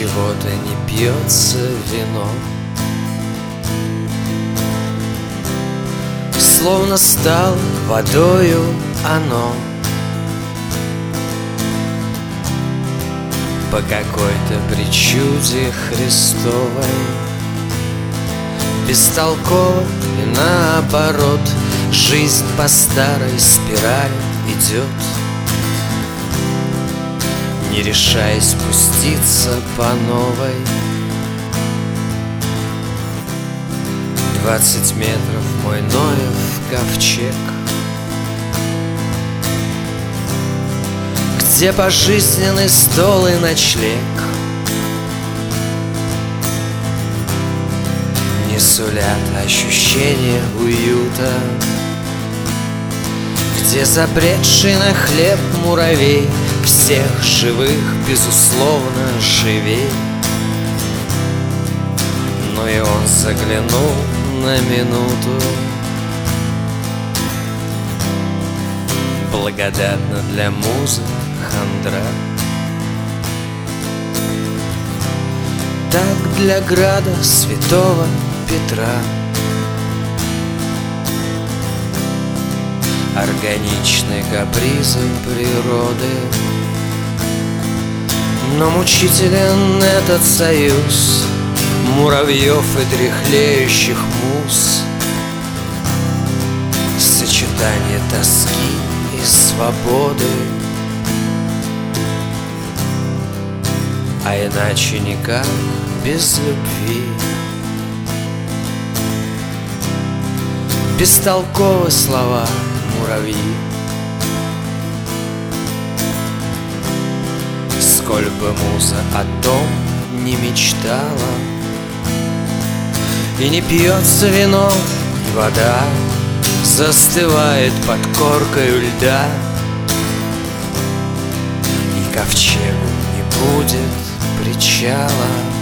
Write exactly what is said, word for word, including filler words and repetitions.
отчего-то не пьется вино. Словно стало водою оно по какой-то причуде Христовой. Бестолково и наоборот жизнь по старой спирали идет, не решаясь спуститься по новой. Двадцать метров мой Ноев ковчег, где пожизненный стол и ночлег не сулят ощущения уюта, где забредший на хлеб муравей всех живых, безусловно, живей. Но и он заглянул на минуту, благодатно для музы хандра. Так для града святого Петра органичны капризы природы, но мучителен этот союз муравьев и дряхлеющих муз, сочетание тоски и свободы. А иначе никак без любви. Бестолковы слова муравьи, сколь бы муза о том не мечтала. И не пьется вино, и вода застывает под коркою льда, и ковчегу не будет причала.